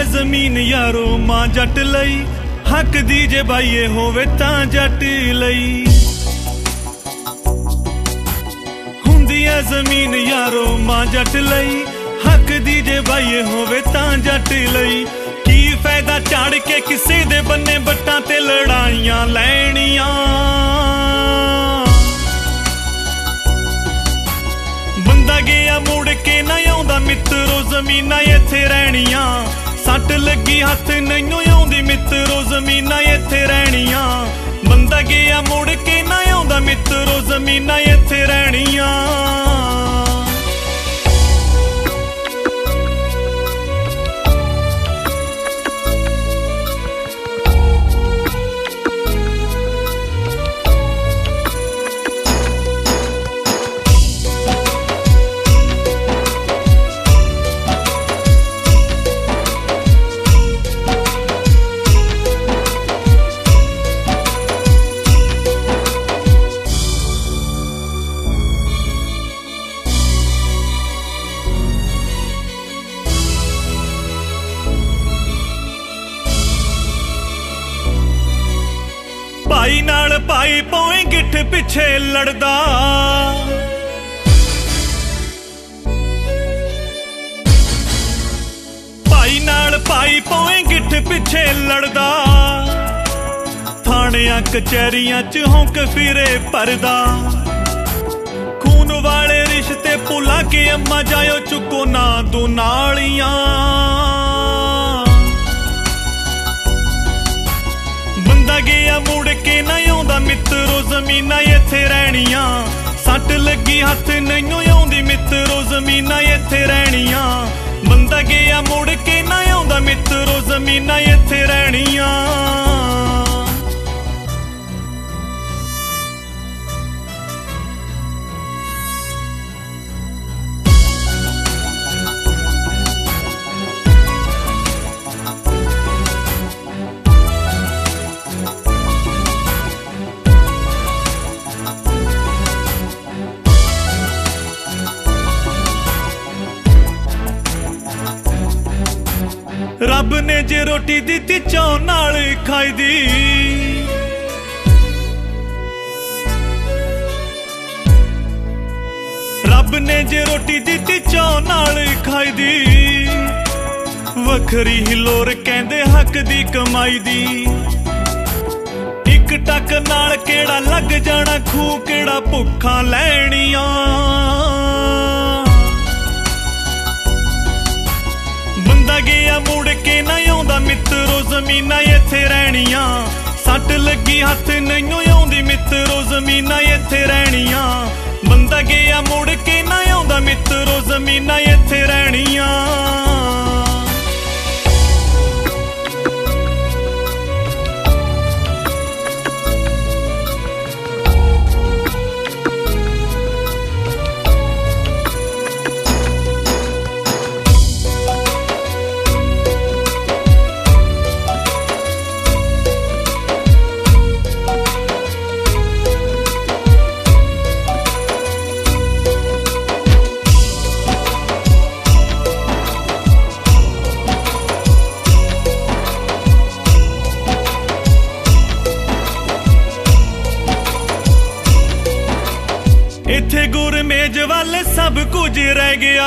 ਜ਼ਮੀਨ ਯਾਰੋ ਮਾਂ ਜੱਟ ਲਈ, ਹੱਕ ਦੀ ਜੇ ਬਾਈਏ ਹੋਵੇ ਤਾਂ ਜੱਟ ਲਈ। ਹੁੰਦੀ ਐ ਜ਼ਮੀਨ ਯਾਰੋ ਮਾਂ ਜੱਟ ਲਈ, ਹੱਕ ਦੀ ਜੇ ਬਾਈਏ ਹੋਵੇ ਤਾਂ ਜੱਟ ਲਈ। ਕੀ ਫਾਇਦਾ ਝਾੜ ਕੇ ਕਿਸੇ ਦੇ ਬੰਨੇ ਬੱਟਾਂ ਤੇ ਲੜਾਈਆਂ ਲੈਣੀਆਂ। ਬੰਦਾ ਗਿਆ ਮੁੜ ਕੇ ਨਾ ਆਉਂਦਾ ਮਿੱਤਰੋ, ਜ਼ਮੀਨਾਂ ਇੱਥੇ ਰਹਿਣੀਆਂ। ਸੱਟ ਲੱਗੀ ਹੱਥ ਨਹੀਂ ਆਉਂਦੀ ਮਿੱਤਰੋ, ਜ਼ਮੀਨਾਂ ਇੱਥੇ ਰਹਿਣੀਆਂ। ਬੰਦਾ ਗਿਆ ਮੁੜ ਕੇ ਨਾ ਆਉਂਦਾ ਮਿੱਤਰੋ, ਜ਼ਮੀਨਾਂ ਇੱਥੇ ਰਹਿਣੀਆਂ। ਭਾਈ ਨਾਲ ਭਾਈ ਪਵੇਂ ਗਿੱਠ ਪਿੱਛੇ ਲੜਦਾ, ਭਾਈ ਨਾਲ ਭਾਈ ਪਵੇਂ ਗਿੱਠ ਪਿੱਛੇ ਲੜਦਾ। ਥਾਣਿਆਂ ਕਚਹਿਰੀਆਂ ਚ ਹੌਂਕ ਫਿਰੇ ਪਰਦਾ, ਖੂਨ ਵਾਲੇ ਰਿਸ਼ਤੇ ਭੁਲਾ ਕੇ ਅੰਮਾ ਜਾਇਓ ਚੁੱਕੋ ਨਾ ਦੋ ਨਾਲੀਆਂ। ਬੰਦਾ ਗਿਆ ਮੁੜ ਕੇ ਨਾ ਆਉਂਦਾ ਮਿੱਤਰੋ, ਜ਼ਮੀਨਾਂ ਇੱਥੇ ਰਹਿਣੀਆਂ। ਸੱਟ ਲੱਗੀ ਹੱਥ ਨਹੀਂ ਆਉਂਦੀ ਮਿੱਤਰੋ, ਜ਼ਮੀਨਾਂ ਇੱਥੇ ਰਹਿਣੀਆਂ। ਬੰਦਾ ਗਿਆ ਮੁੜ ਕੇ ਨਾ ਆਉਂਦਾ ਮਿੱਤਰੋ, ਜ਼ਮੀਨਾਂ ਇੱਥੇ ਰਹਿਣੀਆਂ। ਰੱਬ ਨੇ ਜੇ ਰੋਟੀ ਦਿੱਤੀ ਚਾਹ ਨਾਲ ਖਾਈਦੀ, ਰੱਬ ਨੇ ਜੇ ਰੋਟੀ ਦਿੱਤੀ ਚਾਹ ਨਾਲ ਖਾਈਦੀ। ਵੱਖਰੀ ਹੀ ਲੋਰ ਕਹਿੰਦੇ ਹੱਕ ਦੀ ਕਮਾਈ ਦੀ। ਇੱਕ ਟੱਕ ਨਾਲ ਕਿਹੜਾ ਲੱਗ ਜਾਣਾ ਖੂਹ, ਕਿਹੜਾ ਭੁੱਖਾਂ ਲੈਣੀਆਂ। ਬੰਦਾ ਗਿਆ ਮੁੜ ਕੇ ਨਾ ਆਉਂਦਾ ਮਿੱਤਰੋ, ਜ਼ਮੀਨਾਂ ਇੱਥੇ ਰਹਿਣੀਆਂ। ਸੱਟ ਲੱਗੀ ਹੱਥ ਨਹੀਂ ਆਉਂਦੀ ਮਿੱਤਰੋ, ਜ਼ਮੀਨਾਂ ਇੱਥੇ ਰਹਿਣੀਆਂ। ਬੰਦਾ ਗਿਆ ਮੁੜ ਕੇ ਨਾ ਆਉਂਦਾ ਮਿੱਤਰੋ, ਜ਼ਮੀਨਾਂ ਇੱਥੇ ਰਹਿਣੀਆਂ। ਇੱਥੇ ਗੁਰਮੇਜ ਵੱਲ ਸਭ ਕੁਝ ਰਹਿ ਗਿਆ।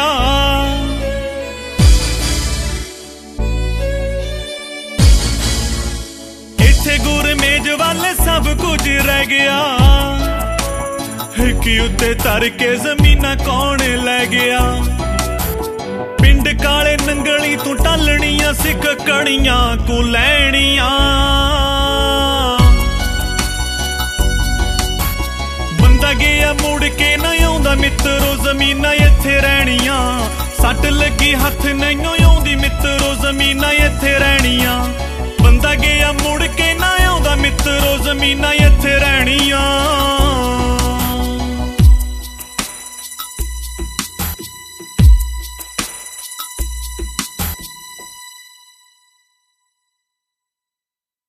ਇੱਥੇ ਗੁਰਮੇਜ ਵੱਲ ਸਭ ਕੁਝ ਰਹਿ ਗਿਆ। ਹਿੱਕ ਉੱਤੇ ਧਰ ਕੇ ਜ਼ਮੀਨਾਂ ਕੌਣ ਲੈ ਗਿਆ। ਪਿੰਡ ਕਾਲੇ ਨੰਗਲੀ ਤੂੰ ਟਾਲਣੀਆਂ, ਸਿੱਖ ਕੜੀਆਂ ਕੋ ਲੈਣੀਆਂ। ਬੰਦਾ ਗਿਆ ਮੁੜ ਕੇ ਨਾ ਆਉਂਦਾ ਮਿੱਤਰੋ, ਜ਼ਮੀਨਾਂ ਇੱਥੇ ਰਹਿਣੀਆਂ। ਸੱਟ ਲੱਗੀ ਹੱਥ ਨਹੀਂ ਆਉਂਦੀ ਮਿੱਤਰੋ, ਜ਼ਮੀਨਾਂ ਇੱਥੇ ਰਹਿਣੀਆਂ। ਬੰਦਾ ਗਿਆ ਮੁੜ ਕੇ ਨਾ